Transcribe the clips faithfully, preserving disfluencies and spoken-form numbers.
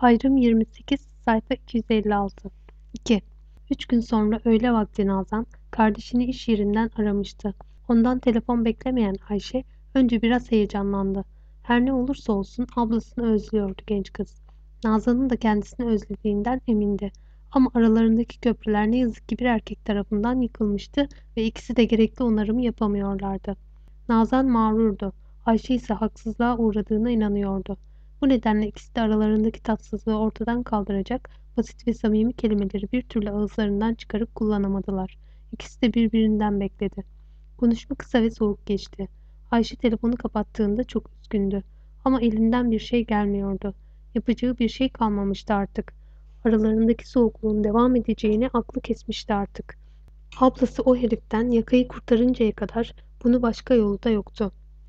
Ayrım yirmi sekiz, sayfa iki yüz elli altı. iki. Üç gün sonra öğle vakti Nazan, kardeşini iş yerinden aramıştı. Ondan telefon beklemeyen Ayşe, önce biraz heyecanlandı. Her ne olursa olsun ablasını özlüyordu genç kız. Nazan'ın da kendisini özlediğinden emindi. Ama aralarındaki köprüler ne yazık ki bir erkek tarafından yıkılmıştı ve ikisi de gerekli onarımı yapamıyorlardı. Nazan mağrurdu. Ayşe ise haksızlığa uğradığına inanıyordu. Bu nedenle ikisi de aralarındaki tatsızlığı ortadan kaldıracak basit ve samimi kelimeleri bir türlü ağızlarından çıkarıp kullanamadılar. İkisi de birbirinden bekledi. Konuşma kısa ve soğuk geçti. Ayşe telefonu kapattığında çok üzgündü. Ama elinden bir şey gelmiyordu. Yapacağı bir şey kalmamıştı artık. Aralarındaki soğukluğun devam edeceğini aklı kesmişti artık. Ablası o heriften yakayı kurtarıncaya kadar bunu başka yolu da yoktu.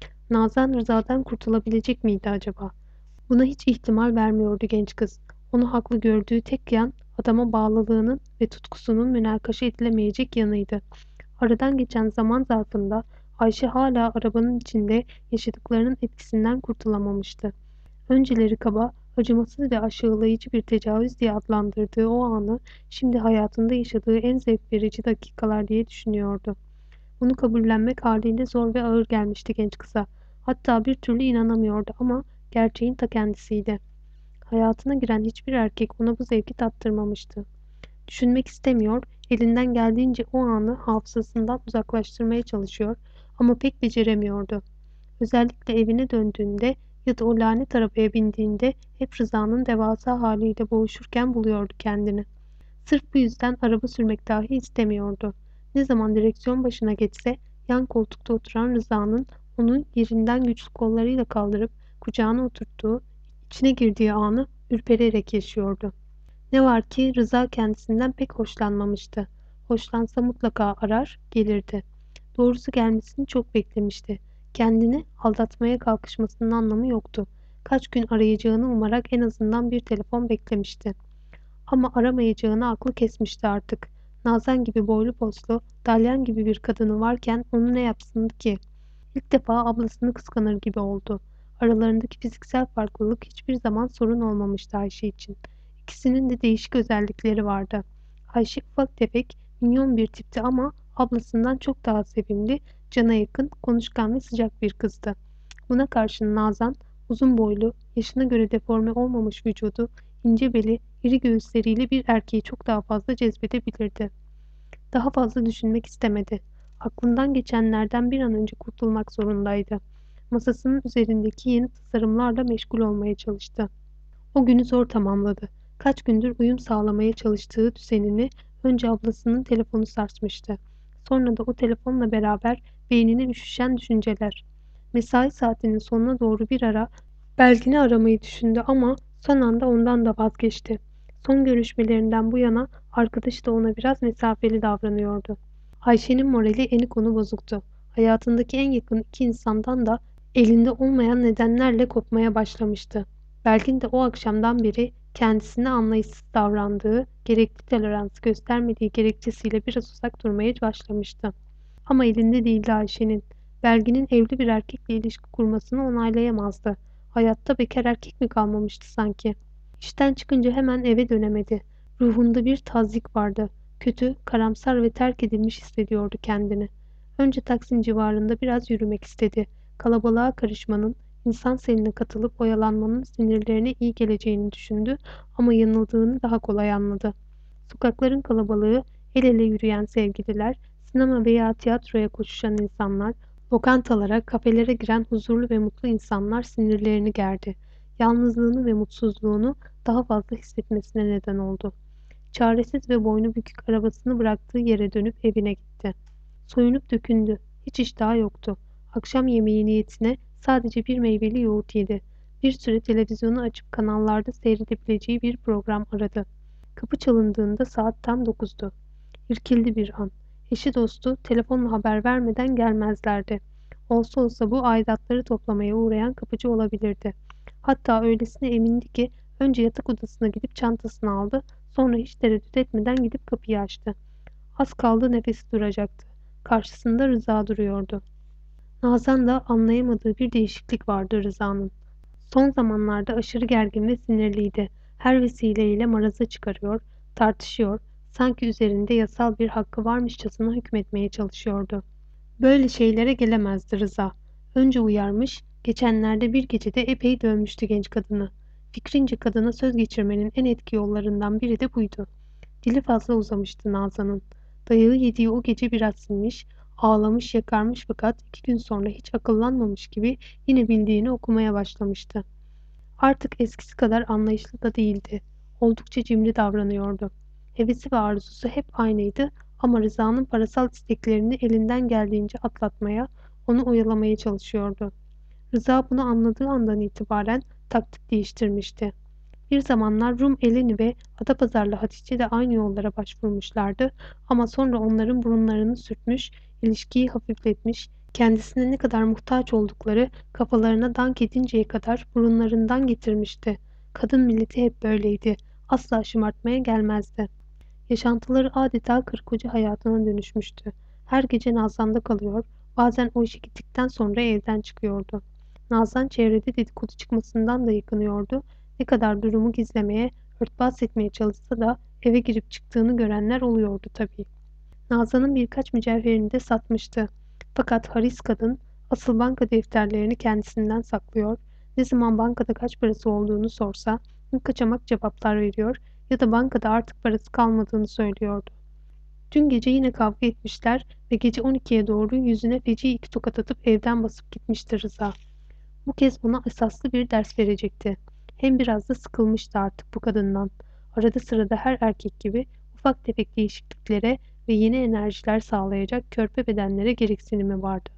Nazan Rıza'dan kurtulabilecek miydi acaba? Buna hiç ihtimal vermiyordu genç kız. Onu haklı gördüğü tek yan adama bağlılığının ve tutkusunun münakaşa edilemeyecek yanıydı. Aradan geçen zaman zarfında Ayşe hala arabanın içinde yaşadıklarının etkisinden kurtulamamıştı. Önceleri kaba, acımasız ve aşağılayıcı bir tecavüz diye adlandırdığı o anı şimdi hayatında yaşadığı en zevk verici dakikalar diye düşünüyordu. Bunu kabullenmek haliyle zor ve ağır gelmişti genç kıza. Hatta bir türlü inanamıyordu ama gerçeğin ta kendisiydi. Hayatına giren hiçbir erkek ona bu zevki tattırmamıştı. Düşünmek istemiyor, elinden geldiğince o anı hafızasından uzaklaştırmaya çalışıyor ama pek beceremiyordu. Özellikle evine döndüğünde ya da o lanet arabaya bindiğinde hep Rıza'nın devasa haliyle boğuşurken buluyordu kendini. Sırf bu yüzden araba sürmek dahi istemiyordu. Ne zaman direksiyon başına geçse yan koltukta oturan Rıza'nın onu yerinden güçlü kollarıyla kaldırıp kucağına oturttuğu, içine girdiği anı ürpererek yaşıyordu. Ne var ki Rıza kendisinden pek hoşlanmamıştı. Hoşlansa mutlaka arar, gelirdi. Doğrusu gelmesini çok beklemişti. Kendini aldatmaya kalkışmasının anlamı yoktu. Kaç gün arayacağını umarak en azından bir telefon beklemişti. Ama aramayacağını aklı kesmişti artık. Nazan gibi boylu poslu, dalyan gibi bir kadını varken onu ne yapsındı ki? İlk defa ablasını kıskanır gibi oldu. Aralarındaki fiziksel farklılık hiçbir zaman sorun olmamıştı Ayşe için. İkisinin de değişik özellikleri vardı. Ayşe ufak tefek, minyon bir tipti ama ablasından çok daha sevimli, cana yakın, konuşkan ve sıcak bir kızdı. Buna karşın Nazan, uzun boylu, yaşına göre deforme olmamış vücudu, ince beli, iri göğüsleriyle bir erkeği çok daha fazla cezbedebilirdi. Daha fazla düşünmek istemedi. Aklından geçenlerden bir an önce kurtulmak zorundaydı. Masasının üzerindeki yeni tasarımlarla meşgul olmaya çalıştı. O günü zor tamamladı. Kaç gündür uyum sağlamaya çalıştığı düzenini önce ablasının telefonu sarsmıştı. Sonra da o telefonla beraber beynine üşüşen düşünceler. Mesai saatinin sonuna doğru bir ara Belgin'i aramayı düşündü ama son anda ondan da vazgeçti. Son görüşmelerinden bu yana arkadaşı da ona biraz mesafeli davranıyordu. Ayşe'nin morali enikonu bozuktu. Hayatındaki en yakın iki insandan da elinde olmayan nedenlerle kopmaya başlamıştı. Belgin de o akşamdan beri kendisine anlayışsız davrandığı, gerekli toleransı göstermediği gerekçesiyle biraz uzak durmaya başlamıştı. Ama elinde değildi Ayşe'nin. Belgin'in evli bir erkekle ilişki kurmasını onaylayamazdı. Hayatta bekar erkek mi kalmamıştı sanki? İşten çıkınca hemen eve dönemedi. Ruhunda bir tazyik vardı. Kötü, karamsar ve terk edilmiş hissediyordu kendini. Önce Taksim civarında biraz yürümek istedi. Kalabalığa karışmanın, insan seline katılıp oyalanmanın sinirlerine iyi geleceğini düşündü ama yanıldığını daha kolay anladı. Sokakların kalabalığı, el ele yürüyen sevgililer, sinema veya tiyatroya koşuşan insanlar, lokantalara, kafelere giren huzurlu ve mutlu insanlar sinirlerini gerdi. Yalnızlığını ve mutsuzluğunu daha fazla hissetmesine neden oldu. Çaresiz ve boynu bükük arabasını bıraktığı yere dönüp evine gitti. Soyunup dökündü. Hiç iştahı yoktu. Akşam yemeği niyetine sadece bir meyveli yoğurt yedi. Bir süre televizyonu açıp kanallarda seyredebileceği bir program aradı. Kapı çalındığında saat tam dokuzdu. İrkildi bir an. Eşi dostu telefonla haber vermeden gelmezlerdi. Olsa olsa bu aidatları toplamaya uğrayan kapıcı olabilirdi. Hatta öylesine emindi ki önce yatak odasına gidip çantasını aldı, sonra hiç tereddüt etmeden gidip kapıyı açtı. Az kaldı nefesi duracaktı. Karşısında Rıza duruyordu. Nazan da anlayamadığı bir değişiklik vardı Rıza'nın. Son zamanlarda aşırı gergin ve sinirliydi. Her vesileyle maraza çıkarıyor, tartışıyor, sanki üzerinde yasal bir hakkı varmışçasına hükmetmeye çalışıyordu. Böyle şeylere gelemezdi Rıza. Önce uyarmış, geçenlerde bir gecede epey dövmüştü genç kadını. Fikrince kadına söz geçirmenin en etki yollarından biri de buydu. Dili fazla uzamıştı Nazan'ın. Dayağı yediği o gece biraz sinmiş, ağlamış yakarmış fakat iki gün sonra hiç akıllanmamış gibi yine bildiğini okumaya başlamıştı. Artık eskisi kadar anlayışlı da değildi. Oldukça cimri davranıyordu. Hevesi ve arzusu hep aynıydı ama Rıza'nın parasal isteklerini elinden geldiğince atlatmaya, onu oyalamaya çalışıyordu. Rıza bunu anladığı andan itibaren taktik değiştirmişti. Bir zamanlar Rum Eleni ve Adapazarlı Hatice de aynı yollara başvurmuşlardı ama sonra onların burunlarını sürtmüş, ilişkiyi hafifletmiş, kendisine ne kadar muhtaç oldukları kafalarına dank edinceye kadar burunlarından getirmişti. Kadın milleti hep böyleydi. Asla şımartmaya gelmezdi. Yaşantıları adeta karı koca hayatına dönüşmüştü. Her gece Nazan'da kalıyor, bazen o işe gittikten sonra evden çıkıyordu. Nazan çevrede dedikodu çıkmasından da yakınıyordu. Ne kadar durumu gizlemeye, örtbas etmeye çalışsa da eve girip çıktığını görenler oluyordu tabii. Nazan'ın birkaç mücevherini de satmıştı. Fakat haris kadın asıl banka defterlerini kendisinden saklıyor, ne zaman bankada kaç parası olduğunu sorsa ya kaçamak cevaplar veriyor ya da bankada artık parası kalmadığını söylüyordu. Dün gece yine kavga etmişler ve gece on ikiye doğru yüzüne feci iki tokat atıp evden basıp gitmişti Rıza. Bu kez ona esaslı bir ders verecekti. Hem biraz da sıkılmıştı artık bu kadından. Arada sırada her erkek gibi ufak tefek değişikliklere ve yeni enerjiler sağlayacak körpe bedenlere gereksinimi vardı.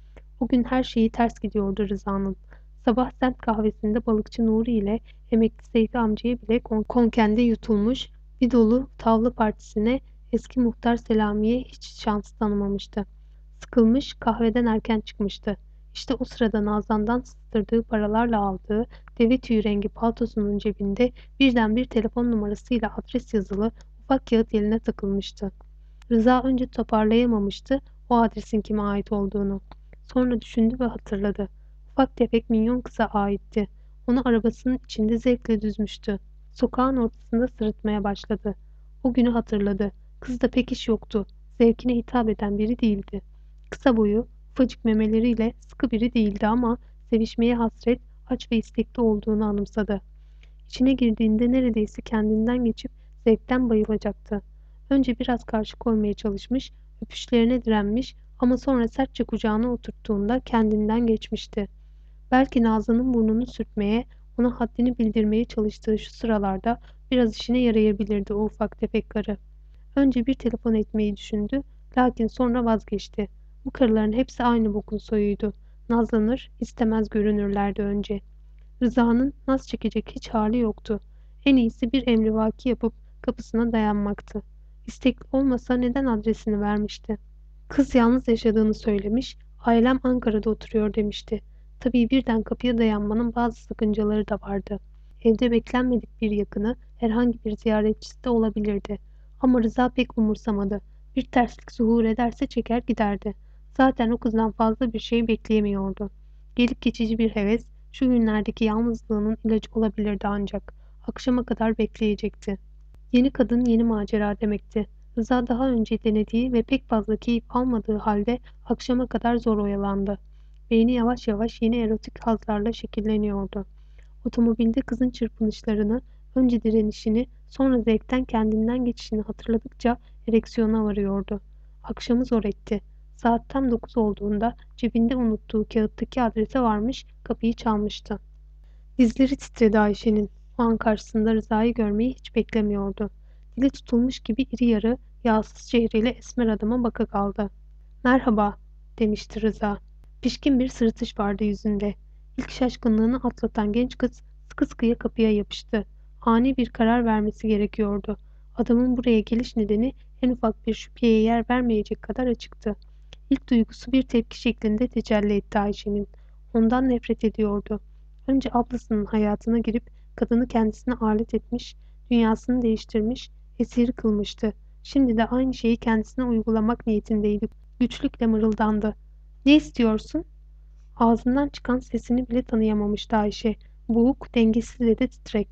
O gün her şeyi ters gidiyordu Rıza'nın. Sabah semt kahvesinde balıkçı Nuri ile emekli Seyfi amcaya bile kon konkende yutulmuş, bir dolu tavla partisine eski muhtar Selami'ye hiç şans tanımamıştı. Sıkılmış, kahveden erken çıkmıştı. İşte o sırada Nazan'dan sızdırdığı paralarla aldığı deve tüyü rengi paltosunun cebinde birden bir telefon numarasıyla adres yazılı ufak kağıt eline takılmıştı. Rıza önce toparlayamamıştı o adresin kime ait olduğunu. Sonra düşündü ve hatırladı. Ufak tefek minyon kıza aitti. Onu arabasının içinde zevkle düzmüştü. Sokağın ortasında sırıtmaya başladı. O günü hatırladı. Kızda pek iş yoktu. Zevkine hitap eden biri değildi. Kısa boyu, ufacık memeleriyle sıkı biri değildi ama sevişmeye hasret, aç ve istekli olduğunu anımsadı. İçine girdiğinde neredeyse kendinden geçip zevkten bayılacaktı. Önce biraz karşı koymaya çalışmış, öpüşlerine direnmiş ama sonra sertçe kucağına oturttuğunda kendinden geçmişti. Belki Nazlı'nın burnunu sürtmeye, ona haddini bildirmeye çalıştığı şu sıralarda biraz işine yarayabilirdi o ufak tefek karı. Önce bir telefon etmeyi düşündü, lakin sonra vazgeçti. Bu karıların hepsi aynı bokun soyuydu. Nazlanır, istemez görünürlerdi önce. Rıza'nın naz çekecek hiç hali yoktu. En iyisi bir emrivaki yapıp kapısına dayanmaktı. İstekli olmasa neden adresini vermişti? Kız yalnız yaşadığını söylemiş, ailem Ankara'da oturuyor demişti. Tabii birden kapıya dayanmanın bazı sakıncaları da vardı. Evde beklenmedik bir yakını, herhangi bir ziyaretçisi de olabilirdi. Ama Rıza pek umursamadı. Bir terslik zuhur ederse çeker giderdi. Zaten o kızdan fazla bir şey bekleyemiyordu. Gelip geçici bir heves, şu günlerdeki yalnızlığının ilacı olabilirdi ancak. Akşama kadar bekleyecekti. Yeni kadın yeni macera demekti. Rıza daha önce denediği ve pek fazla keyif almadığı halde akşama kadar zor oyalandı. Beyni yavaş yavaş yeni erotik hazlarla şekilleniyordu. Otomobilde kızın çırpınışlarını, önce direnişini, sonra zevkten kendinden geçişini hatırladıkça ereksiyona varıyordu. Akşamı zor etti. Saat tam dokuz olduğunda cebinde unuttuğu kağıttaki adrese varmış, kapıyı çalmıştı. Dizleri titredi Ayşe'nin. O an karşısında Rıza'yı görmeyi hiç beklemiyordu. Dili tutulmuş gibi iri yarı, yağsız çehreyle esmer adama baka kaldı. "Merhaba," demişti Rıza. Pişkin bir sırıtış vardı yüzünde. İlk şaşkınlığını atlatan genç kız sıkı sıkıya kapıya yapıştı. Ani bir karar vermesi gerekiyordu. Adamın buraya geliş nedeni en ufak bir şüpheye yer vermeyecek kadar açıktı. İlk duygusu bir tepki şeklinde tecelli etti Ayşe'nin. Ondan nefret ediyordu. Önce ablasının hayatına girip kadını kendisine alet etmiş, dünyasını değiştirmiş, esiri kılmıştı. Şimdi de aynı şeyi kendisine uygulamak niyetindeydi. Güçlükle mırıldandı. "Ne istiyorsun?" Ağzından çıkan sesini bile tanıyamamıştı Ayşe. Boğuk, dengesiz ve de titrek.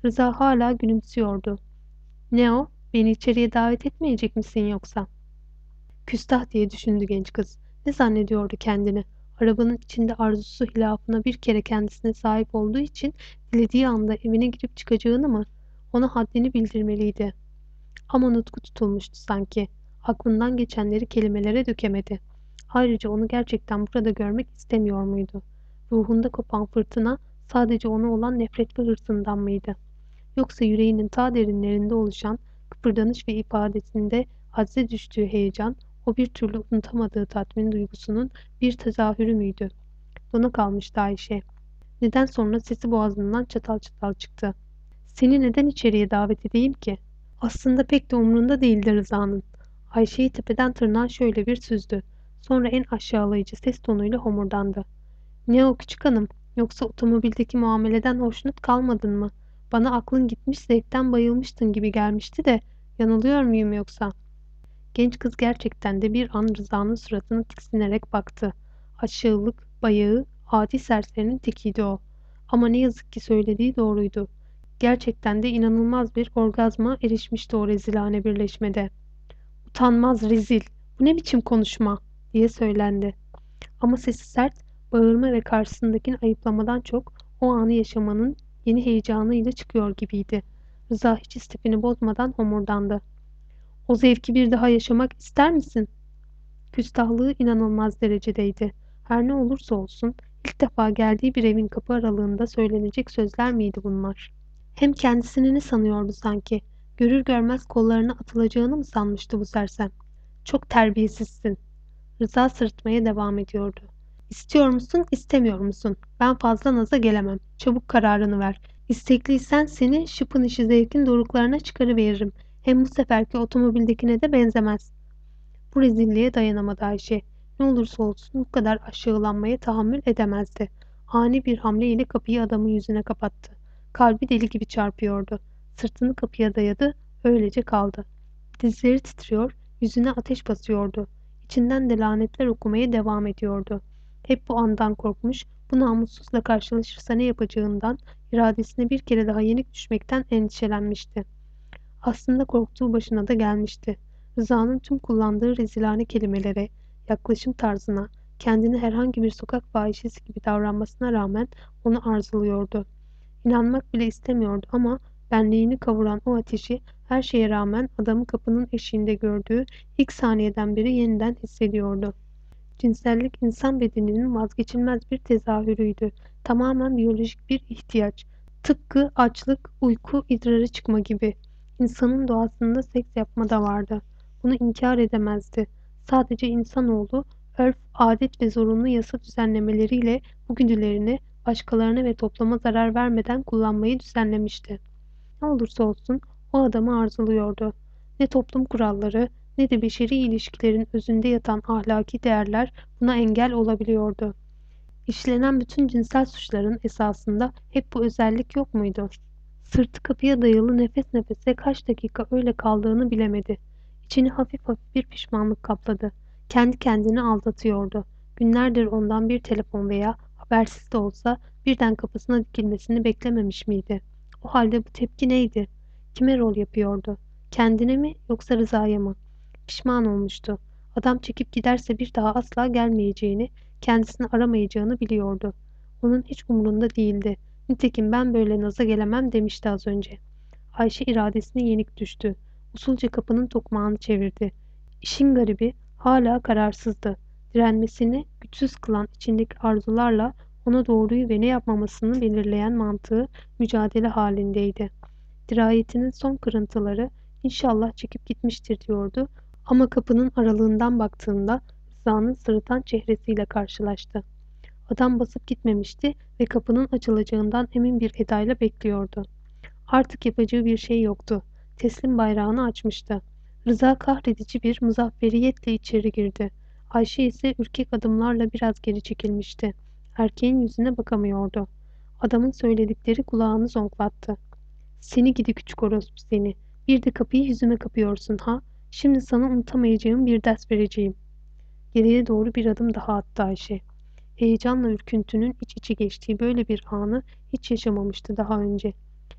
Rıza hala gülümsüyordu. Ne o? Beni içeriye davet etmeyecek misin yoksa? Küstah diye düşündü genç kız. Ne zannediyordu kendini? Arabanın içinde arzusu hilafına bir kere kendisine sahip olduğu için dilediği anda evine girip çıkacağını mı? Ona haddini bildirmeliydi. Ama nutku tutulmuştu sanki. Aklından geçenleri kelimelere dökemedi. Ayrıca onu gerçekten burada görmek istemiyor muydu? Ruhunda kopan fırtına sadece ona olan nefret ve hırsından mıydı? Yoksa yüreğinin ta derinlerinde oluşan kıpırdanış ve ifadesinde hadse düştüğü heyecan, o bir türlü unutamadığı tatmin duygusunun bir tezahürü müydü? Dona kalmıştı Ayşe. Neden sonra sesi boğazından çatal çatal çıktı. Seni neden içeriye davet edeyim ki? Aslında pek de umrunda değildi Rıza'nın. Ayşe'yi tepeden tırnağa şöyle bir süzdü. Sonra en aşağılayıcı ses tonuyla homurdandı. Ne o küçük hanım? Yoksa otomobildeki muameleden hoşnut kalmadın mı? Bana aklın gitmiş zevkten bayılmıştın gibi gelmişti de yanılıyor muyum yoksa? Genç kız gerçekten de bir an Rıza'nın suratını tiksinerek baktı. Aşağılık, bayağı, adi serserinin tekiydi o. Ama ne yazık ki söylediği doğruydu. Gerçekten de inanılmaz bir orgazma erişmişti o rezilane birleşmede. Utanmaz rezil, bu ne biçim konuşma diye söylendi. Ama sesi sert, bağırma ve karşısındakini ayıplamadan çok o anı yaşamanın yeni heyecanıyla çıkıyor gibiydi. Rıza hiç istifini bozmadan homurdandı. O zevki bir daha yaşamak ister misin? Küstahlığı inanılmaz derecedeydi. Her ne olursa olsun ilk defa geldiği bir evin kapı aralığında söylenecek sözler miydi bunlar? Hem kendisini ne sanıyordu sanki? Görür görmez kollarına atılacağını mı sanmıştı bu sersem? Çok terbiyesizsin. Rıza sırıtmaya devam ediyordu. İstiyor musun, istemiyor musun? Ben fazla naza gelemem. Çabuk kararını ver. İstekliysen seni şıpın işi zevkin doruklarına çıkarıveririm. Hem bu seferki otomobildekine de benzemez. Bu rezilliğe dayanamadı Ayşe. Ne olursa olsun bu kadar aşağılanmaya tahammül edemezdi. Ani bir hamleyle kapıyı adamın yüzüne kapattı. Kalbi deli gibi çarpıyordu. Sırtını kapıya dayadı, öylece kaldı. Dizleri titriyor, yüzüne ateş basıyordu. İçinden de lanetler okumaya devam ediyordu. Hep bu andan korkmuş, bu namussuzla karşılaşırsa ne yapacağından, iradesine bir kere daha yenik düşmekten endişelenmişti. Aslında korktuğu başına da gelmişti. Rıza'nın tüm kullandığı rezilane kelimelere, yaklaşım tarzına, kendini herhangi bir sokak fahişesi gibi davranmasına rağmen onu arzuluyordu. İnanmak bile istemiyordu ama benliğini kavuran o ateşi her şeye rağmen adamı kapının eşiğinde gördüğü ilk saniyeden beri yeniden hissediyordu. Cinsellik insan bedeninin vazgeçilmez bir tezahürüydü. Tamamen biyolojik bir ihtiyaç. Tıpkı açlık, uyku, idrara çıkma gibi. İnsanın doğasında seks yapma da vardı. Bunu inkar edemezdi. Sadece insanoğlu, örf, adet ve zorunlu yasa düzenlemeleriyle bu güdülerini başkalarına ve topluma zarar vermeden kullanmayı düzenlemişti. Ne olursa olsun o adamı arzuluyordu. Ne toplum kuralları ne de beşeri ilişkilerin özünde yatan ahlaki değerler buna engel olabiliyordu. İşlenen bütün cinsel suçların esasında hep bu özellik yok muydu? Sırtı kapıya dayalı nefes nefese kaç dakika öyle kaldığını bilemedi. İçini hafif hafif bir pişmanlık kapladı. Kendi kendini aldatıyordu. Günlerdir ondan bir telefon veya habersiz de olsa birden kapısına dikilmesini beklememiş miydi? O halde bu tepki neydi? Kime rol yapıyordu? Kendine mi yoksa Rıza'ya mı? Pişman olmuştu. Adam çekip giderse bir daha asla gelmeyeceğini, kendisini aramayacağını biliyordu. Onun hiç umurunda değildi. Nitekim ben böyle naza gelemem demişti az önce. Ayşe iradesine yenik düştü. Usulca kapının tokmağını çevirdi. İşin garibi hala kararsızdı. Direnmesini güçsüz kılan içindeki arzularla ona doğruyu ve ne yapmamasını belirleyen mantığı mücadele halindeydi. Dirayetinin son kırıntıları inşallah çekip gitmiştir diyordu ama kapının aralığından baktığında Rıza'nın sırıtan çehresiyle karşılaştı. Adam basıp gitmemişti ve kapının açılacağından emin bir edayla bekliyordu. Artık yapacağı bir şey yoktu. Teslim bayrağını açmıştı. Rıza kahredici bir muzafferiyetle içeri girdi. Ayşe ise ürkek adımlarla biraz geri çekilmişti. Erkeğin yüzüne bakamıyordu. Adamın söyledikleri kulağını zonklattı. Seni gidi küçük orospu seni. Bir de kapıyı yüzüme kapıyorsun ha. Şimdi sana unutamayacağım bir ders vereceğim. Geriye doğru bir adım daha attı Ayşe. Heyecanla ürküntünün iç içe geçtiği böyle bir anı hiç yaşamamıştı daha önce.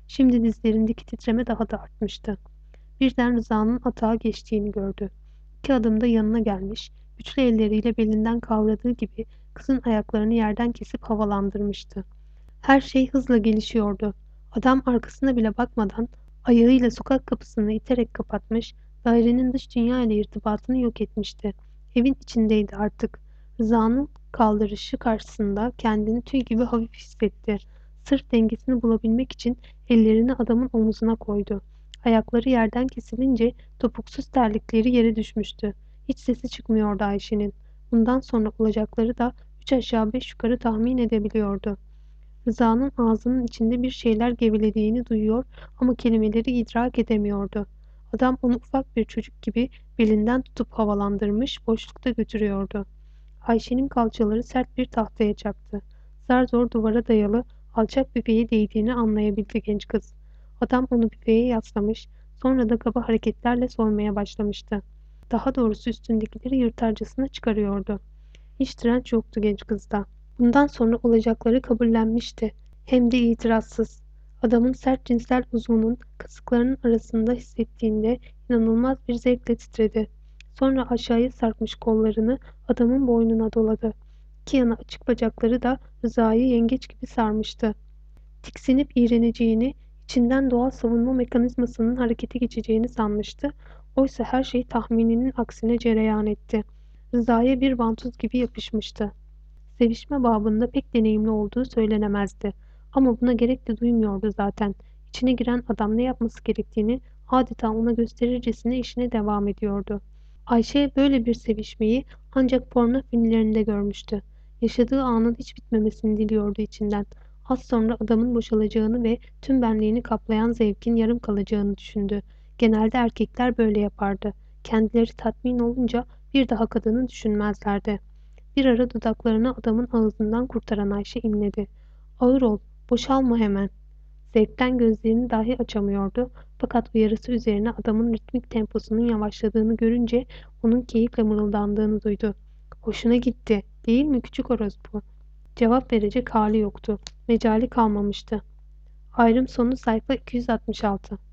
Şimdi dizlerindeki titreme daha da artmıştı. Birden Rıza'nın atağa geçtiğini gördü. İki adımda yanına gelmiş, güçlü elleriyle belinden kavradığı gibi kızın ayaklarını yerden kesip havalandırmıştı. Her şey hızla gelişiyordu. Adam arkasına bile bakmadan ayağıyla sokak kapısını iterek kapatmış, dairenin dış dünya ile irtibatını yok etmişti. Evin içindeydi artık. Rıza'nın kaldırışı karşısında kendini tüy gibi hafif hissetti. Sırf dengesini bulabilmek için ellerini adamın omuzuna koydu. Ayakları yerden kesilince topuksuz terlikleri yere düşmüştü. Hiç sesi çıkmıyordu Ayşe'nin. Bundan sonra olacakları da üç aşağı beş yukarı tahmin edebiliyordu. Rıza'nın ağzının içinde bir şeyler gevelediğini duyuyor ama kelimeleri idrak edemiyordu. Adam onu ufak bir çocuk gibi belinden tutup havalandırmış, boşlukta götürüyordu. Ayşe'nin kalçaları sert bir tahtaya çarptı. Zar zor duvara dayalı alçak büfeye değdiğini anlayabildi genç kız. Adam onu büfeye yaslamış, sonra da kaba hareketlerle soymaya başlamıştı. Daha doğrusu üstündekileri yırtarcasına çıkarıyordu. Hiç direnç yoktu genç kızda. Bundan sonra olacakları kabullenmişti. Hem de itirazsız. Adamın sert cinsel uzvunun kasıklarının arasında hissettiğinde inanılmaz bir zevkle titredi. Sonra aşağıya sarkmış kollarını adamın boynuna doladı. İki yana açık bacakları da Rıza'yı yengeç gibi sarmıştı. Tiksinip iğreneceğini, içinden doğal savunma mekanizmasının harekete geçeceğini sanmıştı. Oysa her şey tahmininin aksine cereyan etti. Rıza'ya bir vantuz gibi yapışmıştı. Sevişme babında pek deneyimli olduğu söylenemezdi. Ama buna gerek de duymuyordu zaten. İçine giren adam ne yapması gerektiğini adeta ona gösterircesine işine devam ediyordu. Ayşe böyle bir sevişmeyi ancak porno filmlerinde görmüştü. Yaşadığı anın hiç bitmemesini diliyordu içinden. Az sonra adamın boşalacağını ve tüm benliğini kaplayan zevkin yarım kalacağını düşündü. Genelde erkekler böyle yapardı. Kendileri tatmin olunca bir daha kadını düşünmezlerdi. Bir ara dudaklarını adamın ağzından kurtaran Ayşe inledi. "Ağır ol, boşalma hemen." Zevkten gözlerini dahi açamıyordu. Fakat uyarısı üzerine adamın ritmik temposunun yavaşladığını görünce onun keyifle mırıldandığını duydu. "Hoşuna gitti, değil mi küçük orospu?" Cevap verecek hali yoktu. Mecali kalmamıştı. Ayrım sonu sayfa iki yüz altmış altı.